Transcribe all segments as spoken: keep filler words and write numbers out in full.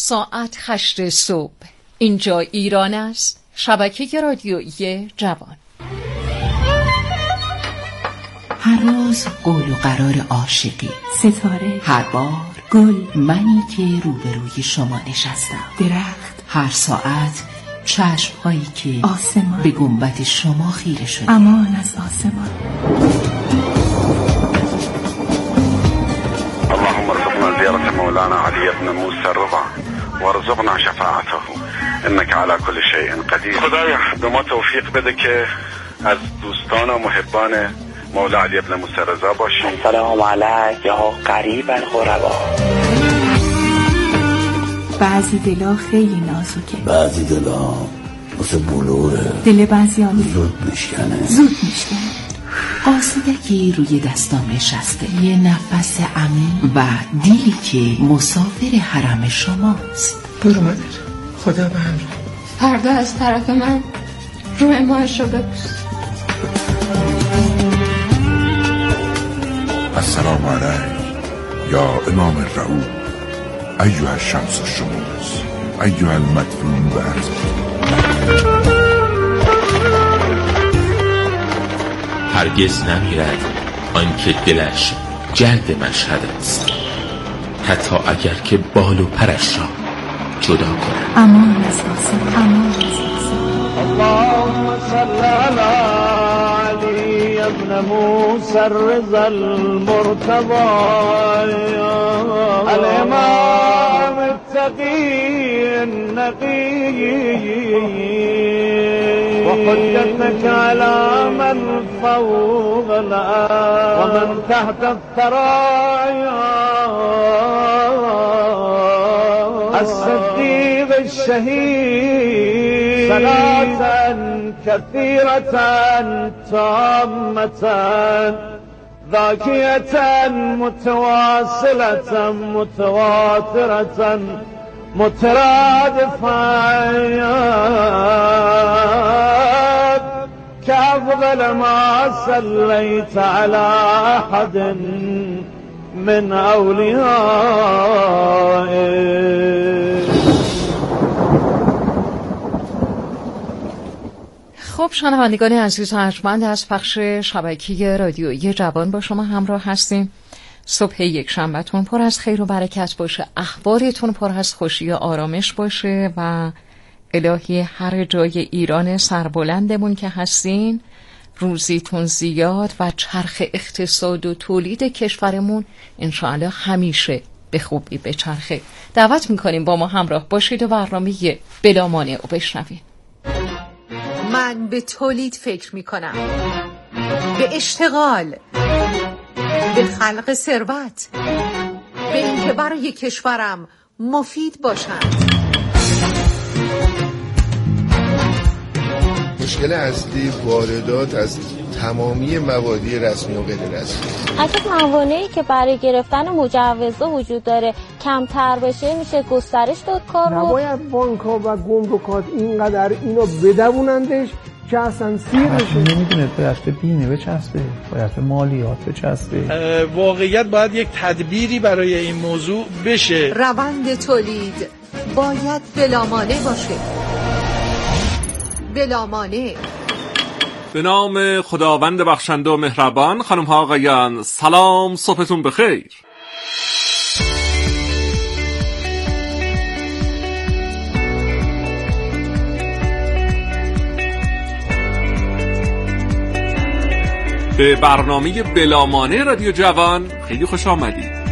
ساعت هشت صبح. اینجا ایران است. شبکه رادیویی جوان. هر روز قول و قرار عاشقی، ستاره، هر بار گل، منی که روبروی شما نشستم، درخت، هر ساعت چشم هایی که آسمان به گنبد شما خیره شده. امان از آسمان. اللهم ارزقنا زيارة مولانا علي بن موسى الرضا وارزقنا شفاعته انك على كل شيء قدير. خدایا به ما توفیق بده که از دوستان و محبان مولا علی بن موسی رضا باشیم. سلام علیک یا قریب الغربا. بعضی دلا خیلی نازکه، بعضی دلا مثل بلوره، دل بعضیان زود میشکنه زود میشکنه. آسودگی روی دستام نشسته، یه نفس عمیق و دیلی که مسافر حرم شماست. برو مادر، خدا به همراه. فردا از طرف من روی ماهش رو ببوس. السلام علیک یا امام الرعود ایها الشمس الشموس ایها المدفون برد. هرگز نمیرد آنکه دلش جلد مشهد است، حتی اگر که بال و پرش را جدا کند. امان از آسمان، امان از آسمان. اللهم صل علی علی ابن موسی الرضا المرتضی الامام التقی النقی وحجتك على من فوق الأرض ومن تحت الثرايا الصديق الشهيد صلاة كثيرة تامة ذاكية متواصلة متواترة مترادفة كأفضل ما صليت على أحد من أوليائه. خب شنوندگان عزیز و ارجمند، از پخش شبکه رادیویی جوان با شما همراه هستیم. صبح یک شنبهتون پر از خیر و برکت باشه، اخبارتون پر از خوشی و آرامش باشه و الهی هر جای ایران سربلندمون که هستین روزیتون زیاد و چرخ اقتصاد و تولید کشورمون انشاءالله همیشه به خوبی به چرخه. دعوت میکنیم با ما همراه باشید و برنامه بلا مانع رو بشنوید. من به تولید فکر میکنم، به اشتغال، به خلق ثروت، به اینکه برای کشورم مفید باشند. مشکل اصلی واردات از تمامی موادی رسمی و غیر رسمی. اگه موانعی که برای گرفتن مجوزها وجود داره کمتر بشه میشه گسترش داد کار رو. نباید بانک‌ها و گمرکات اینقدر اینو بدوونندش که اصلا سیر بشه. نمیدونه باید به بیمه بچسبه، باید به مالیات بچسبه. واقعیت باید یک تدبیری برای این موضوع بشه. روند تولید باید بلامانع باشه. بلامانع. به نام خداوند بخشنده و مهربان. خانم ها آقایان سلام، صبحتون بخیر. به برنامه بلامانع رادیو جوان خیلی خوش آمدید.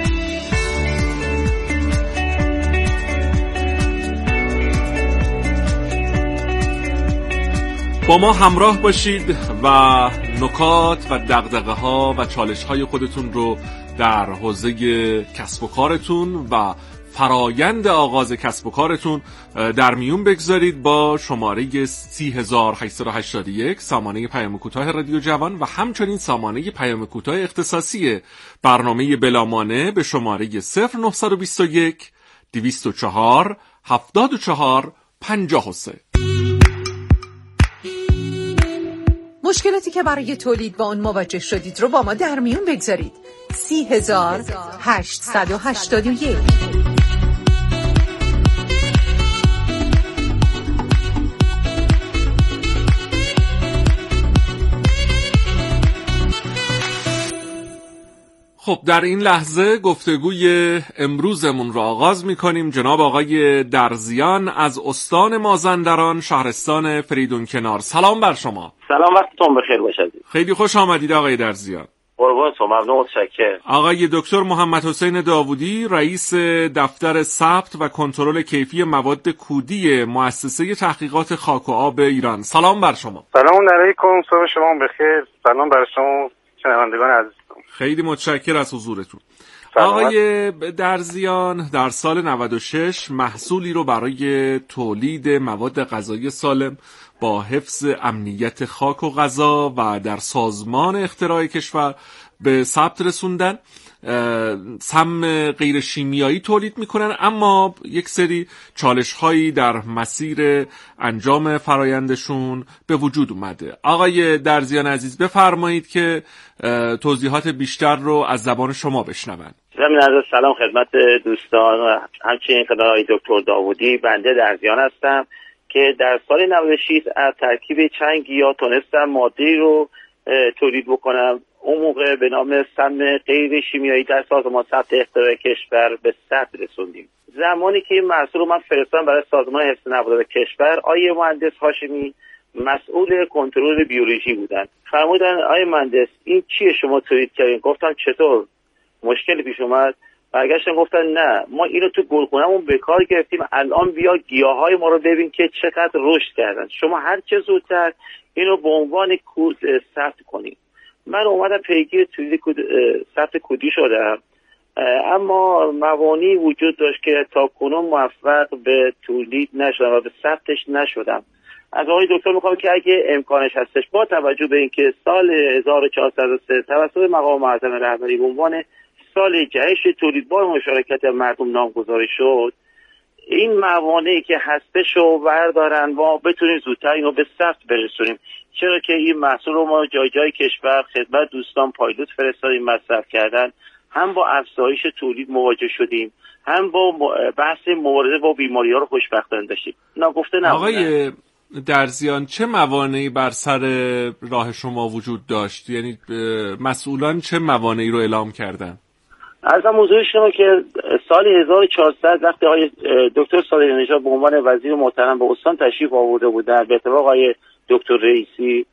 با ما همراه باشید و نکات و دغدغه ها و چالش های خودتون رو در حوزه کسب و کارتون و فرایند آغاز کسب و کارتون در میون بگذارید با شماره سی هزار و هشتصد و هشتاد و یک سامانه پیام کوتاه رادیو جوان و همچنین سامانه پیام کوتاه اختصاصی برنامه بلامانع به شماره صفر نهصد و بیست و یک دویست و چهار هفتاد و چهار پنجاه و سه. مشکلاتی که برای تولید با اون مواجه شدید رو با ما در میون بگذارید. سی هزار هشتصد و هشتاد و یک خب در این لحظه گفتگوی امروزمون رو آغاز می‌کنیم. جناب آقای درزیان از استان مازندران شهرستان فریدون کنار، سلام بر شما. سلام، وقتتون بخیر باشه. خیلی خوش آمدید آقای درزیان. قربانتون، ممنون، متشکرم. آقای دکتر محمد حسین داوودی رئیس دفتر ثبت و کنترل کیفی مواد کودی مؤسسه تحقیقات خاک و آب ایران، سلام بر شما. سلام علیکم، صبح شما بخیر. سلام بر شما شنوندگان عزیز. خیلی متشکر از حضورتون. آقای درزیان در سال نود و شش محصولی رو برای تولید مواد غذایی سالم با حفظ امنیت خاک و غذا و در سازمان اختراع کشور به ثبت رسوندن. سم غیر شیمیایی تولید میکنن، اما یک سری چالش هایی در مسیر انجام فرایندشون به وجود اومده. آقای درزیان عزیز بفرمایید که توضیحات بیشتر رو از زبان شما بشنون. زمین عرض سلام خدمت دوستان و همچنین خدمت آقای دکتر داوودی. بنده درزیان هستم که در سال نود و شش از ترکیب چند گیاه تونستم ماده‌ای رو تولید بکنم. اون موقع به نام سم غیر شیمیایی در سازمان ثبت اختراع کشور به ثبت رسوندیم. زمانی که این محصول رو من فرستادم برای سازمان حفظ نوادر کشور، آیه مهندس هاشمی مسئول کنترل بیولوژی بودن. فرمودن آیه مهندس این چیه شما تولید کردین؟ گفتم چطور؟ مشکلی پیش اومد؟ برگشتن گفتن نه، ما اینو تو گلخونه‌مون به کار گرفتیم، الان بیا گیاهای ما رو ببین که چقدر رشد کردن، شما هر چه زودتر اینو به عنوان کود ثبت کنید. من اومدم پیگیر تولید کود ثبت کودی شدم، اما موانعی وجود داشت که تا کنون موفق به تولید نشدم و به ثبتش نشدم. از آقای دکتر میخوام که اگه امکانش هستش با توجه به اینکه سال هزار و چهارصد و سه توسط مقام معظم رهبری به عنوان سال جهش تولید با مشارکت مردم نامگذاری شد، این موانعی که هستش رو بردارن و بتونیم زودتر اینو به ثبت برسونیم، چرا که این محصول رو ما جای جای کشور خدمت دوستان پایلوت فرستادیم، مصرف کردن، هم با افزایش تولید مواجه شدیم، هم با بحث مبارزه با بیماری‌ها رو خوشبختانه داشتیم. ناگفته نبود. آقای درزیان چه موانعی بر سر راه شما وجود داشت؟ یعنی مسئولان چه موانعی رو اعلام کردن؟ عرضم حضور شما که سال هزار و چهارصد وقتی آقای دکتر صادقی نژاد به عنوان وزیر محترم به استان تشریف آورده بودن، به اتفاق آقای دکتر رئیسی،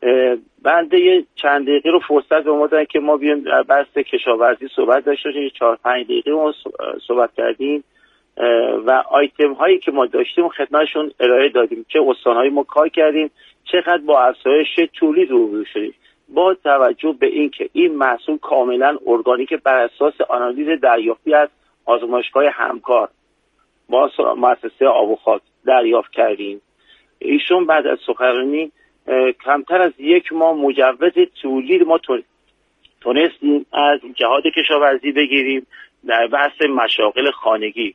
بنده یه چند دقیقه رو فرصت به ما دادن که ما بیایم در بحث کشاورزی صحبت داشته باشیم. چهار پنج دقیقه ما صحبت کردیم و آیتم هایی که ما داشتیم خدمتشون ارائه دادیم، چه استان‌هایی ما کار کردیم، چقدر با افزایش تولید روبرو شدیم، با توجه به اینکه این محصول کاملا ارگانیک بر اساس آنالیز دریافتی از آزمایشگاه همکار با مؤسسه آب و خاک دریافت کردیم. ایشون بعد از سخنرانی کمتر از یک ماه مجوز تولید ما تونستیم از جهاد کشاورزی بگیریم در بحث مشاغل خانگی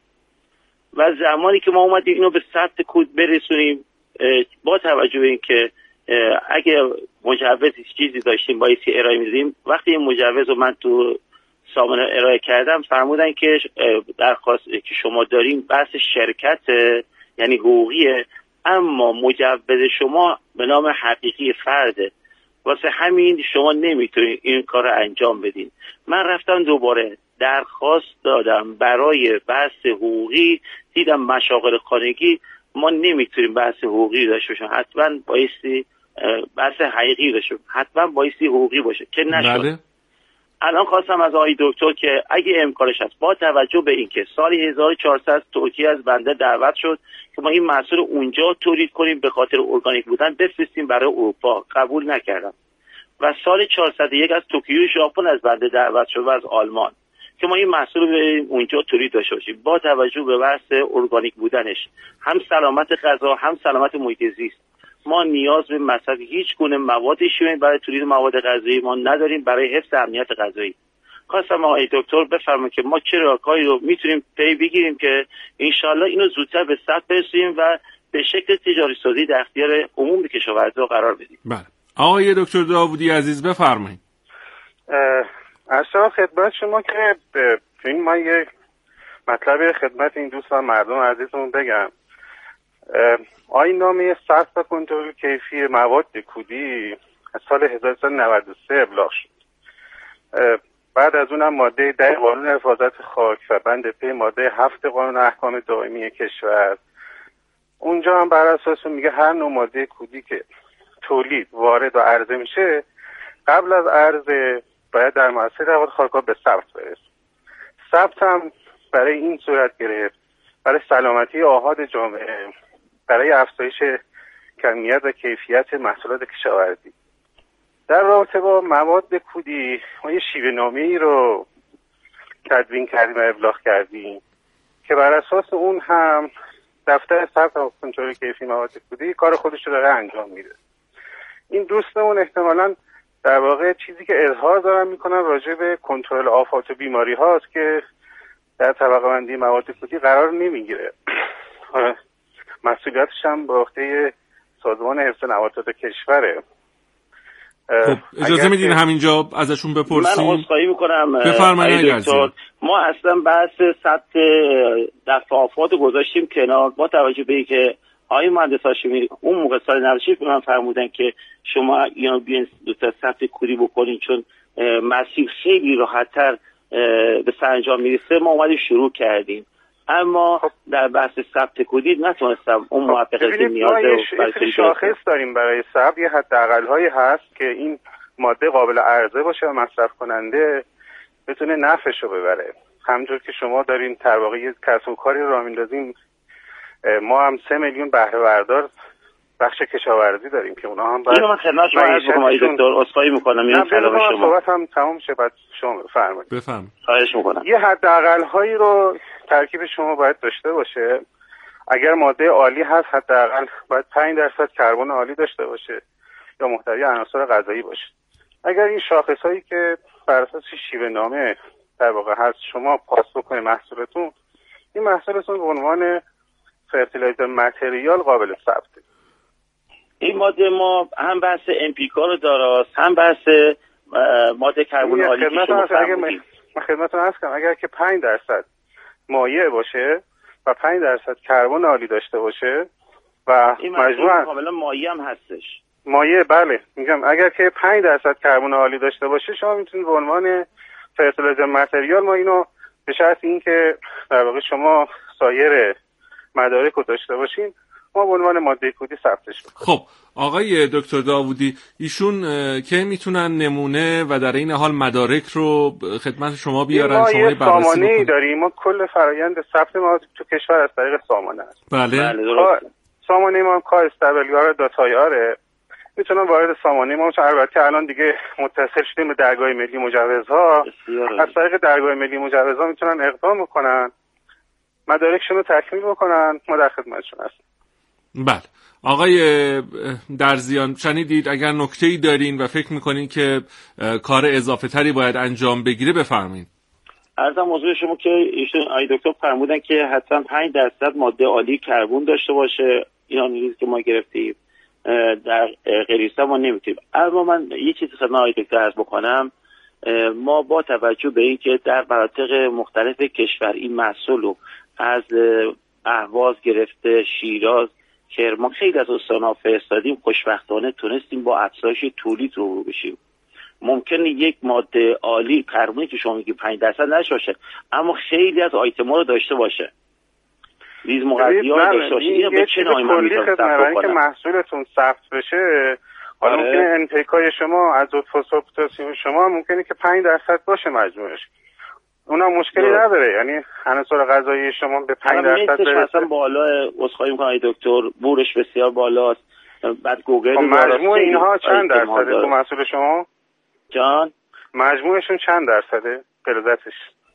و زمانی که ما اومدیم اینو به ثبت کود برسونیم، با توجه به اینکه اگه مجوز چیزی داشتیم بایستی ارائه میدادیم، وقتی این مجوز رو من تو سامانه ارائه کردم فرمودن که درخواست که شما داریم بحث شرکت یعنی حقوقیه، اما مجوز شما به نام حقیقی فرده، واسه همین شما نمیتونید این کار رو انجام بدین. من رفتم دوباره درخواست دادم برای بحث حقوقی، دیدم مشاغل خانگی ما نمیتونیم بحث حقوقی داشته باشیم، حتما بایستی بحث حقیقی داشته، حتما بایستی حقوقی باشه که نشد. بله. الان خواستم از آقای دکتر که اگه امکانش هست با توجه به اینکه سال هزار و چهارصد ترکیه از بنده دعوت شد که ما این محصول اونجا تولید کنیم به خاطر ارگانیک بودن بفرستیم برای اروپا، قبول نکردم. و سال چهارصد و یک از توکیو ژاپن از بنده دعوت شد و از آلمان که ما این محصول رو اونجا تولید داشته باشیم با توجه به بحث ارگانیک بودنش، هم سلامت غذا هم سلامت محیط زیست. ما نیاز به مصرف هیچ گونه مواد شیمیایی برای تولید مواد غذایی ما نداریم برای حفظ امنیت غذایی. خواستم آقای دکتر بفرمایید که ما چه راهکاری رو میتونیم پی بگیریم که انشالله اینو زودتر به ثبت برسونیم و به شکل تجاری سازی در اختیار عموم کشاورزا قرار بدیم. بله. آقای دکتر داوودی عزیز بفرمایید. اصلا خدمت شما که این ما یک مطلب خدمت این دوستان مردم عزیزمون بگم. آیین نامه ثبت و کنترل کیفی مواد کودی از سال هزار و سیصد و نود و سه ابلاغ شد. بعد از اونم ماده ده قانون حفاظت خاک و بند پی ماده هفت قانون احکام دائمی کشور، اونجا هم بر اساس میگه هر نوع ماده کودی که تولید وارد و عرضه میشه قبل از عرضه باید در مؤسسه روابط خاک‌ها به ثبت برسه. ثبت هم برای این صورت گرفت برای سلامتی آحاد جامعه، برای افزایش کمیت و کیفیت محصولات کشاورزی. در رابطه با مواد کودی ما یه شیوه نامه‌ای رو تدوین کردیم و ابلاغ کردیم که بر اساس اون هم دفتر ثبت و کنترل کیفی مواد کودی کار خودش رو داره انجام میده. این دوستمون احتمالاً در واقع چیزی که اظهار دارن میکنن راجع به کنترل آفات و بیماری هاست که در طبقه بندی مواد کودی قرار نمیگیره. مسئولیتش هم به عهده سازمان حفظ نباتات کشوره. خب اجازه میدین همینجا ازشون بپرسیم؟ من عذرخواهی میکنم. بفرمایید دکتر. ما اصلا بحث ثبت دفع آفات گذاشتیم کنار با توجه به اینکه آقای مهندس هاشمی اون موقع سال نود و شش به من فرمودن که شما یا بیاین دو تا ثبت کودی بکنین چون مسیر خیلی راحت‌تر به سرانجام میرسه. ما اومدیم شروع کردیم اما خب. در بحث ثبت کودی نتونستم اون موفقیت نیازه و شاخص داریم برای ثبت. یه حداقل‌هایی هست که این ماده قابل عرضه باشه و مصرف کننده بتونه نفعش رو ببره. همونجور که شما دارین در واقع یه کسب و کاری راه میندازیم، ما هم سه میلیون بهره بردار بخش کشاورزی داریم که اونا هم باید اینو من خدمت شما عرض بکنم آقای دکتر. عذرخواهی میکنم این کلام شما صحبت هم تمام شه بعد شما بفرمایید. بفرمایید. خواهش میکنم. یه حداقل هایی رو ترکیب شما باید داشته باشه. اگر ماده عالی هست حداقل باید پنج درصد کربن عالی داشته باشه یا محتوی عناصر غذایی باشه. اگر این شاخص هایی که بر اساس شیوه نامه در واقع هست شما پاس بکنید محصولتون، این محصولتون به عنوان فرتیلایزر متریال قابل ثبته. این ماده ما هم بحث امپیکا رو داره هم بحث ماده کربن عالی که شما فرمودید. من خدمتتون عرض کنم اگر که پنج درصد مایع باشه و پنج درصد کربن عالی داشته باشه و مجموعاً کاملا مایع هم هستش. مایع بله میگم اگر که پنج درصد کربن عالی داشته باشه شما میتونید به عنوان فرتیلایزر متریال ما اینو به شرط اینکه در واقع شما سایر مدارک رو داشته باشین ما به عنوان ماده کودی ثبتش بکنیم. خب آقای دکتر داوودی ایشون که میتونن نمونه و در این حال مدارک رو خدمت شما بیارن شما شما یه سامانه‌ای داریم. ما کل فرآیند ثبت ما تو کشور از طریق سامانه است. بله, بله درست. سامانه ما کا استابلیار داتایاره میتونن وارد سامانه ما، البته الان دیگه متصل شدیم به درگاه ملی مجوزها، از طریق درگاه ملی مجوزها میتونن اقدام بکنن مدارکشون رو تکمیل بکنن، ما در خدمتشون هستیم. بله آقای درزیان شنیدید، اگر نکته‌ای دارین و فکر میکنین که کار اضافه تری باید انجام بگیره بفرمایید. عرضم موضوع شما که ایشون آقای دکتر فرمودن که حتما پنج درصد ماده عالی کربن داشته باشه، این آنالیزی که ما گرفتیم در غریسه ما نمیتونیم. اما من یه چیزی خدمت آقای دکتر عرض بکنم، ما با توجه به اینکه در مناطق مختلف کشور این محصول رو از اهواز گرفته شیراز کرمان خیلی از استان‌ها فرستادیم، خوشبختانه تونستیم با افزایش تولید رو بشیم. ممکنه یک ماده عالی کربنی که شما میگی پنج درصد نشه اما خیلی از آیتم‌ها رو داشته باشه، ریز مغذیات داشته باشه. این به چه نوعی من میتونم ثبت کنم که محصولتون ثبت بشه؟ حالا ممکنه انپیکای شما ازوت فسفر پتاسیم شما ممکنه که پنج درصد باشه مجموعش، اونا مشکلی نداره، یعنی عناصر غذایی شما به پنج درصد برسه. مثلا بالا اسخای میکنم ای دکتر، بورش بسیار بالاست، بعد گوگل مجموع اینها چند درصده تو محصول شما؟ جان مجموعشون چند درصده غلظتش؟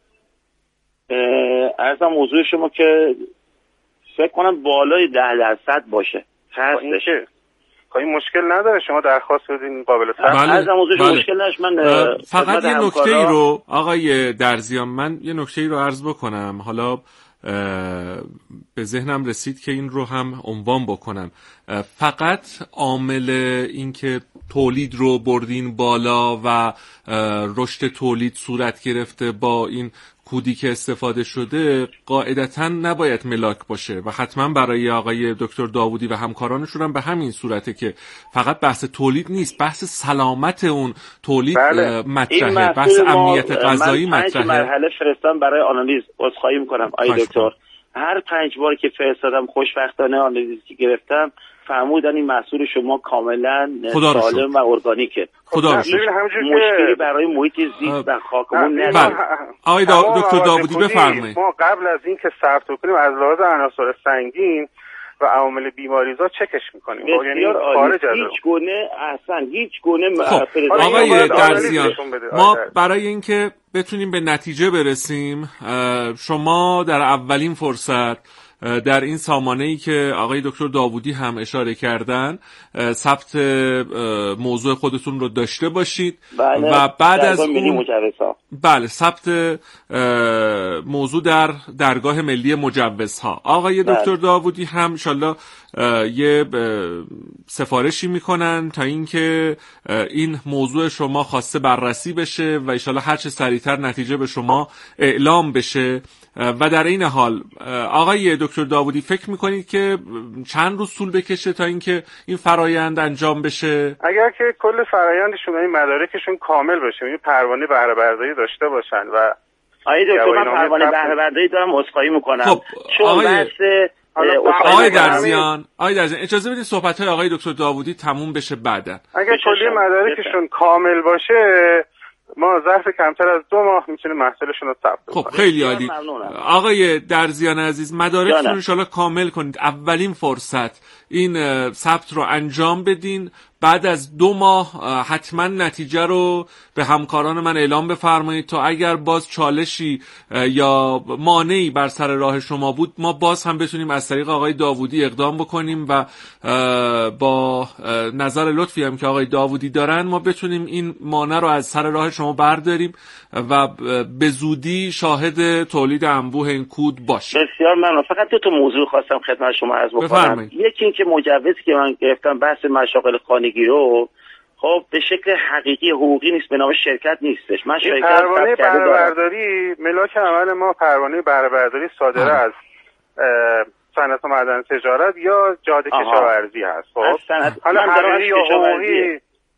ارزم موضوع شما که فکر کنم بالای ده درصد باشه. هستش. این مشکل نداره، شما درخواست بدین قابل ثبت. بله. از موضوع بله. مشکل نش. من فقط یه نکته رو آقای درزیان من یه نکته رو عرض بکنم، حالا به ذهنم رسید که این رو هم عنوان بکنم. فقط عامل این که تولید رو بردین بالا و رشد تولید صورت گرفته با این کودی که استفاده شده قاعدتاً نباید ملاک باشه و حتما برای آقای دکتر داوودی و همکارانشون هم به همین صورته که فقط بحث تولید نیست، بحث سلامت اون تولید بله. مطرحه، بحث امنیت غذایی مطرحه. من مرحله فرستم برای آنالیز، عذرخواهی میکنم آقای دکتر، هر پنج بار که فرستادم خوشبختانه آنالیزی گرفتم فرمودن این محصول شما کاملا سالم و ارگانیکه. خدا رو شکر. مشکلی برای محیط زیست و خاکمون نداره. آقای دکتر داوودی بفرمایید. ما قبل از اینکه ثبت کنیم از لحاظ عناصر سنگین و عوامل بیماریزا چکش میکنیم. یعنی خارج از هیچ گونه احسن هیچ گونه خب. آقای درزیان، ما برای اینکه بتونیم به نتیجه برسیم، شما در اولین فرصت در این سامانه‌ای که آقای دکتر داوودی هم اشاره کردن ثبت موضوع خودتون رو داشته باشید بله. و بعد از اون مجوزها بله ثبت موضوع در درگاه ملی مجوزها. آقای بله. دکتر داوودی هم انشالله یه سفارشی میکنن تا اینکه این موضوع شما خواسته بررسی بشه و انشالله هر چه سریعتر نتیجه به شما اعلام بشه. و در این حال آقای دکتر داوودی فکر میکنید که چند روز طول بکشه تا اینکه این فرایند انجام بشه؟ اگر که کل فرایندشون این مدارکشون کامل باشه، این پروانه بهره برداری داشته باشن و آقای دکتر من پروانه بهره برداری دارم، عذرخواهی میکنم. خب چون آقای آقای درزیان آقای درزیان اجازه بدید صحبت‌های آقای دکتر داوودی تموم بشه بعداً. اگر کلی مدارکشون کامل باشه ما ظرف کمتر از دو ماه میتونیم محصولشون رو ثبت کنیم. خب خیلی عالی. آقای درزیان عزیز مدارکتون ان شاءالله کامل کنید، اولین فرصت این ثبت رو انجام بدین، بعد از دو ماه حتما نتیجه رو به همکاران من اعلام بفرمایید تا اگر باز چالشی یا مانعی بر سر راه شما بود ما باز هم بتونیم از طریق آقای داوودی اقدام بکنیم و با نظر لطفی هم که آقای داوودی دارن ما بتونیم این مانع رو از سر راه شما برداریم و به زودی شاهد تولید انبوه این کود باشیم. بسیار ممنون. فقط دو تا موضوع خواستم خدمت شما عرض بکنم. یکی این که مجوزی که من گرفتم بحث مشاغل خانگی رو خب به شکل حقیقی حقوقی نیست، به نام شرکت نیستش. من شرکت پروانه بهره برداری ملاک عمل ما پروانه بهره برداری صادره از صنعت و معدن تجارت یا جاده کشاورزی هست. خب حالا حقیقی یا حقوقی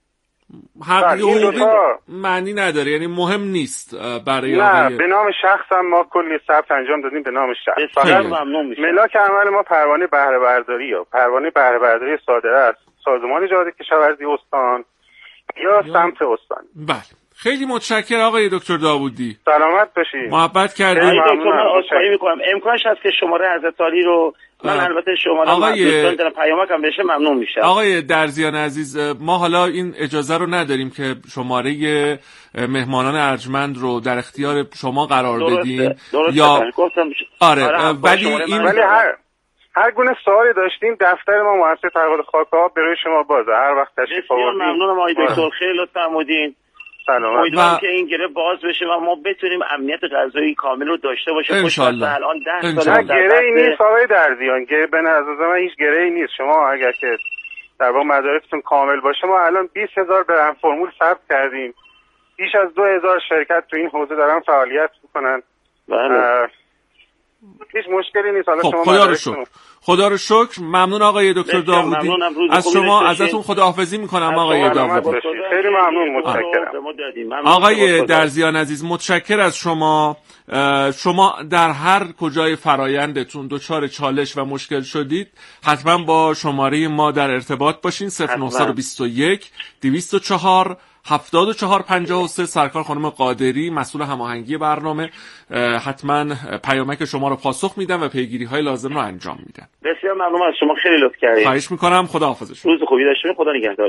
حقیقی معنی نداره، یعنی مهم نیست برای نه آقای... به نام شخص هم ما کلی ثبت انجام دادیم به نام شخص. فقط ملاک عمل ما پروانه بهره برداری یا پروانه بهره برداری صادره از سازمان جاده کشاورزی استان یا سمت استان. بله خیلی متشکرم آقای دکتر داوودی. سلامت باشید. محبت کردید. دکتر من عذرخواهی میکنم، امکانش هست که شماره حضرت عالی رو من البته شماره آقای در پیامکم بشه ممنون میشم. آقای درزیان عزیز ما حالا این اجازه رو نداریم که شماره مهمانان ارجمند رو در اختیار شما قرار درسته. بدیم درسته. یا آره, آره ولی این ولی هر هر گونه سوالی داشتیم دفتر ما مؤسسه تقاعد خاک‌ها برای شما بازه، هر وقت تشریف آوردین. ممنونم آقای دکتر، خیلی لطف فرمودین. سلام. امیدوارم که این گره باز بشه و ما بتونیم امنیت غذایی کامل رو داشته باشیم. انشالله. الان ده سال گره‌ای نیست آقای درزیان، گره به نظر من هیچ گره‌ای نیست. شما اگر که در واقع مدارکتون کامل باشه ما الان بیست هزار برند فرمول ثبت کردیم. بیش از دو هزار شرکت تو این حوزه دارن فعالیت میکنن. بله. هیچ مشکلی نیست. حالا خب شما خدا رو شکر. خدا رو شکر. ممنون آقای دکتر داوودی. از شما ازتون خداحافظی میکنم آقای داوودی. خیلی ممنون، متشکرم. آقای درزیان عزیز متشکر از شما. شما در هر کجای فرایندتون دچار چالش و مشکل شدید حتما با شماره ما در ارتباط باشین. صفر نه دو یک دویست و چهار هفتاد و چهار پنجاه و سه. سرکار خانم قادری مسئول هماهنگی برنامه حتما پیامک شما رو پاسخ میدن و پیگیری های لازم رو انجام میدن. بسیار ممنون از شما، خیلی لطف کردید. خواهش میکنم. خداحافظ شما. روز خوبی داشته باشید. خدا نگهدار.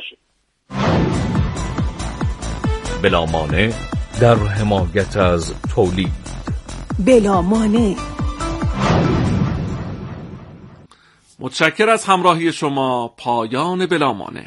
بلا مانع در حمایت از تولید. بلا مانع. متشکر از همراهی شما. پایان بلا مانع.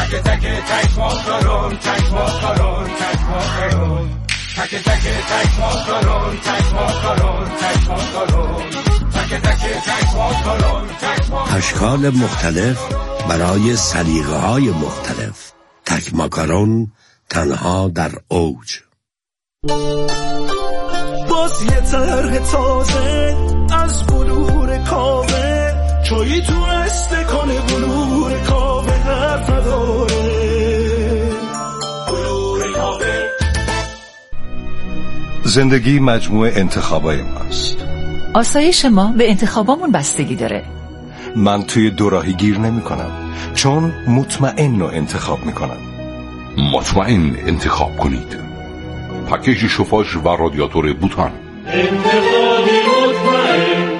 تک تک تک ماکارون تک ماکارون تک ماکارون تک تک تک ماکارون تک ماکارون تک ماکارون تک تک تک ماکارون تک ماکارون اشکال مختلف برای سلیقه‌های مختلف. تک ماکارون تنها در اوج. باز یه طرح تازه از بلور کاوه، چایی تو استکان بلور کاوه حرف نداره. بلور کاوه. زندگی مجموعه انتخابای ماست. آسایش ما به انتخابامون بستگی داره. من توی دوراهی گیر نمی کنم، چون مطمئن رو انتخاب می کنم. مطمئن انتخاب کنید. پکیج شوفاژ و رادیاتور بوتان. انتخابی مطمئن.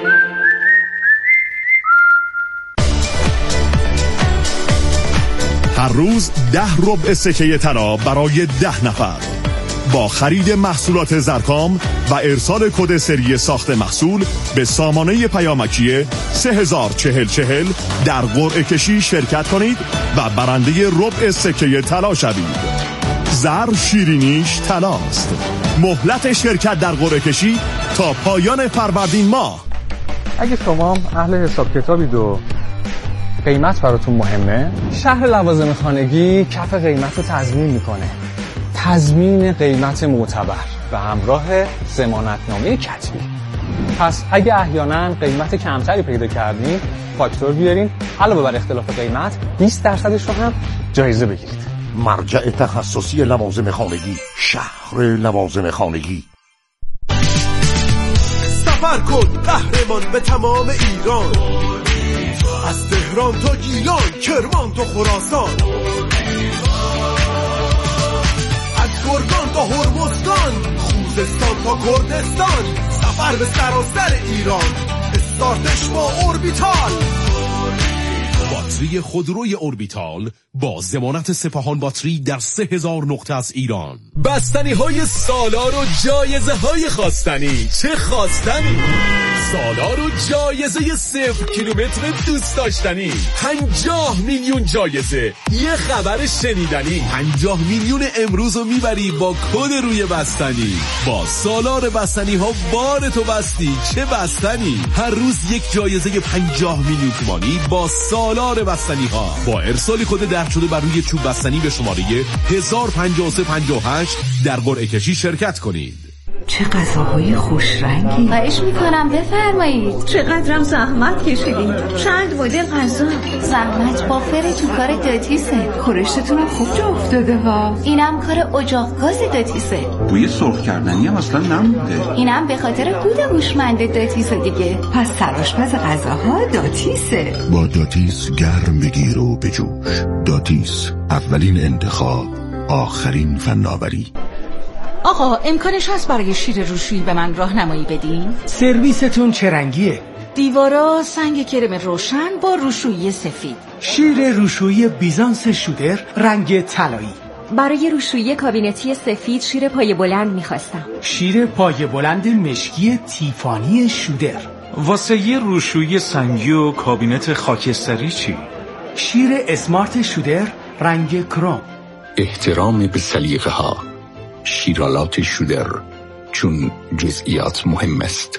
هر روز ده ربع سکه طلا برای ده نفر. با خرید محصولات زرکام و ارسال کد سری ساخت محصول به سامانه پیامکی سه هزار چهل چهل در قرعه کشی شرکت کنید و برنده ربع سکه طلا شوید. زر شیرینیش طلاست. مهلت شرکت در قرعه کشی تا پایان فروردین ماه. اگه شما اهل حساب کتابید و قیمت براتون مهمه، شهر لوازم خانگی کف قیمت رو تضمین میکنه. تضمین قیمت معتبر به همراه ضمانتنامه کتبی. پس اگه احیانا قیمت کمتری پیدا کردین، فاکتور بیارین، علاوه بر اختلاف قیمت بیست درصدش رو هم جایزه بگیرید. مرجع تخصصی لوازم خانگی، شهر لوازم خانگی. سفر کن قهرمان به تمام ایران، از تهران تا گیلان، کرمان تا خراسان، از گرگان تا هرمزگان، خوزستان تا کردستان. سفر به سراسر ایران، استارتش با اوربیتال. باتری خودروی اوربیتال با ضمانت سپاهان باتری در سه هزار نقطه از ایران. بستنی های سالار و جایزه های خواستنی. چه خواستنی؟ سالار و جایزه صفر کیلومتر دوست داشتنی. پنجاه میلیون جایزه. یه خبر شنیدنی. پنجاه میلیون امروز رو میبری با کد روی بستنی. با سالار بستنی ها بار تو بستی. چه بستنی؟ هر روز یک جایزه پنجاه میلیون تومانی با سالار بستنی ها. با ارسال کد درد شده بر روی چوب بستنی به شماره هزار و پنجاه و سه پنجاه و هشت در قرعه کشی شرکت کنید. چه غذاهای خوش رنگی. خواهش میکنم بفرمایید. چقدرم زحمت کشیدید. چند مدل غذا. زحمت بافر تو کار داتیسه. خورشتتون خوب جا افتاده ها. اینم کار اجاق گاز داتیسه. بوی سرخ کردنی هم اصلا نمونده. اینم به خاطر کود هوشمند داتیسه دیگه. پس سرآشپز غذاها داتیسه. با داتیس گرم بگیر و بجوش. داتیس، اولین انتخاب، آخرین فناوری. آقا امکانش هست برای شیر روشویی به من راهنمایی بدین؟ سرویستون چه رنگیه؟ دیوارا سنگ کرم روشن با روشویی سفید. شیر روشویی بیزانس شودر رنگ طلایی. برای روشویی کابینتی سفید شیر پایه بلند میخواستم. شیر پایه بلند مشکی تیفانی شودر. واسه یه روشویی سنگی و کابینت خاکستری چی؟ شیر اسمارت شودر رنگ کروم. احترام به سلیقه ها. شیرالات شودر، چون جزئیات مهم است.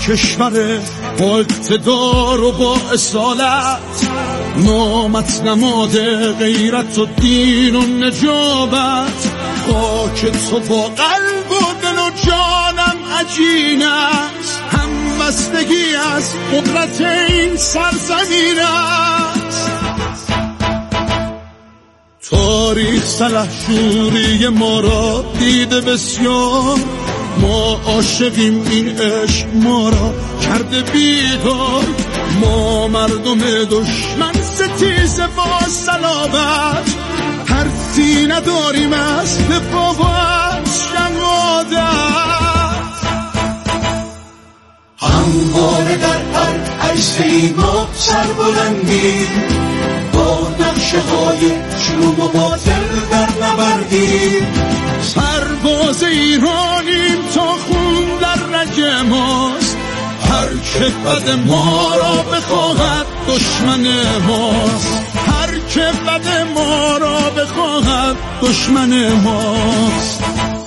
کشور با اقتدار و با اصالت، نامت نماد غیرت و دین و نجابت. خاک تو با قلب و دل و جانم عجین است، همبستگی از قدرت این سرزمین است. تاریخ سلحشوری ما را دیده بسیار، ما عاشقیم این عشق ما را کرده بیدار. ما مردم دشمن ستیز با صلابت، ترسی نداریم از دفاع و از شهادت. همواره در هر عرصه‌ای ما سربلندیم، با نقشه های شوم و باطل در نبردیم. سرباز ایرانیم تا خون در رگ ماست، هر که بد ما را بخواهد دشمن ماست. هر که بد ما را بخواهد دشمن ماست.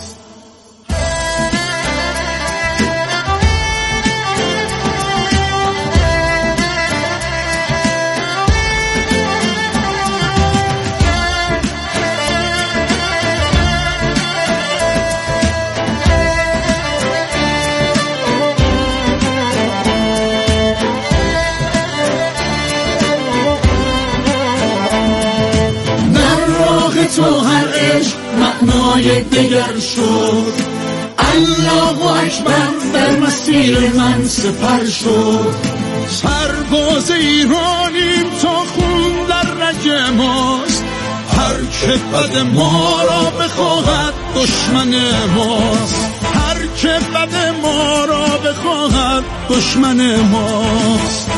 تو هر عشق معنای دگر شد، الله اکبر در مسیر من سپر شد. سرباز ایرانیم تا خون در رگ ماست، هر که بد ما را بخواهد دشمن ماست. هر که بد ما را بخواهد دشمن ماست.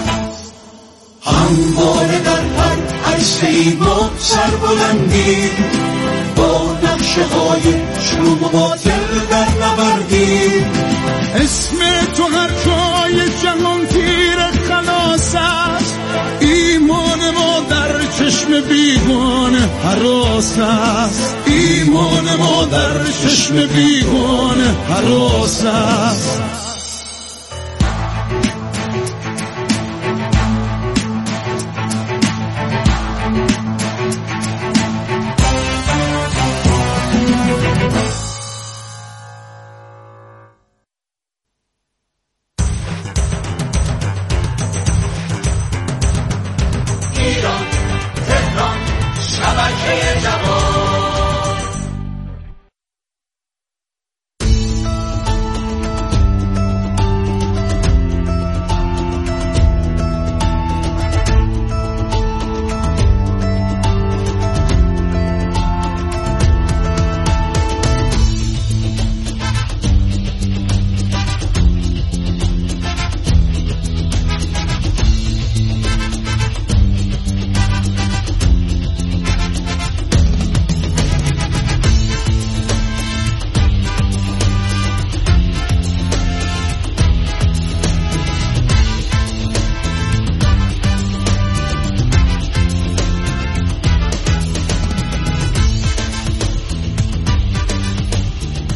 همواره در هر عرصه‌ای ما سربلندیم، با نقشه های شوم و باطل در نبردیم. اسم تو هر جای جهان تیر خلاص است، ایمان ما در چشم بیگانه هراس است. ایمان ما در چشم بیگانه هراس است.